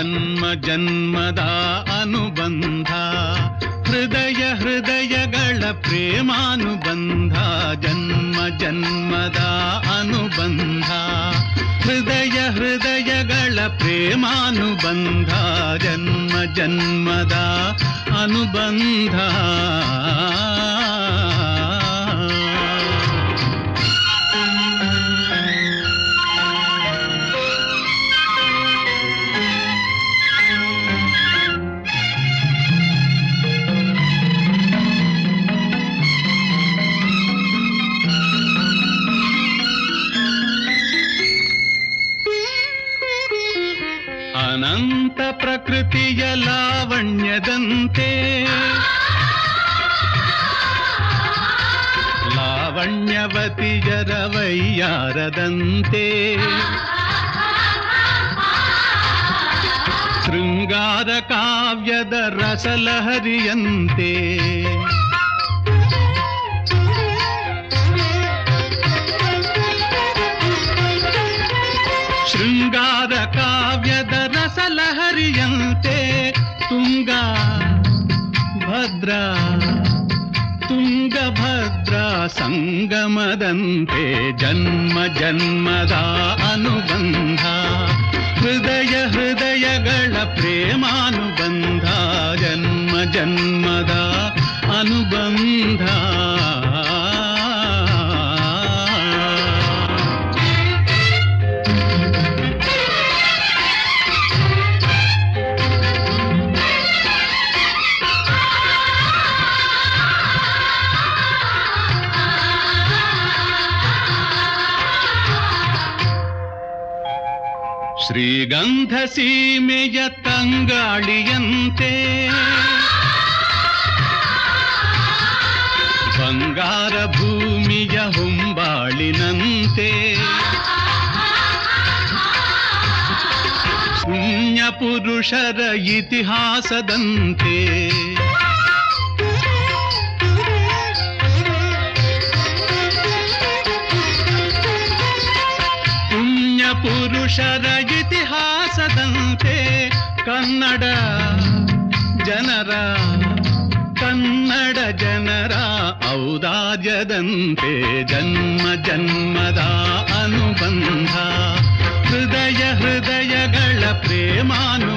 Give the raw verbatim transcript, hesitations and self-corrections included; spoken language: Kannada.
ಜನ್ಮ ಜನ್ಮದ ಅನುಬಂಧ ಹೃದಯ ಹೃದಯಗಳ ಪ್ರೇಮಾನುಬಂಧ ಜನ್ಮ ಜನ್ಮದ ಅನುಬಂಧ ಹೃದಯ ಹೃದಯಗಳ ಪ್ರೇಮಾನುಬಂಧ ಜನ್ಮ ಜನ್ಮದ ಅನುಬಂಧ ಅನಂತ ಪ್ರಕೃತಿಯ ಲಾವಣ್ಯದಂತೆ ಲಾವಣ್ಯವತಿಯರ ವೈಯಾರದಂತೆ ಶೃಂಗಾರ ಕಾವ್ಯದ ರಸಲಹರಿಯಂತೆ ಶೃಂಗಾರ ಕಾವ್ಯದ ರಸಲಹರಿಯಂತೆ ತುಂಗ ಭದ್ರ ತುಂಗಭದ್ರ ಸಂಗಮದಂತೆ ಜನ್ಮ ಜನ್ಮದ ಅನುಬಂಧ ಹೃದಯ ಹೃದಯಗಳ ಪ್ರೇಮಾನುಬಂಧ ಜನ್ಮ ಜನ್ಮದ ಅನುಬಂಧ ಶ್ರೀಗಂಧ ಸೀಮೆಯ ತಂಗಾಳಿಯಂತೆ ಬಂಗಾರ ಭೂಮಿಯ ಹೊಂಬಾಳಿನಂತೆ ಪುಣ್ಯ ಪುರುಷರ ಇತಿಹಾಸದಂತೆ ಪುರುಷರ ಇತಿಹಾಸದಂತೆ ಕನ್ನಡ ಜನರ ಕನ್ನಡ ಜನರ ಔದಾರ್ಯದಂತೆ ಜನ್ಮ ಜನ್ಮದ ಅನುಬಂಧ ಹೃದಯ ಹೃದಯಗಳ ಪ್ರೇಮಾನು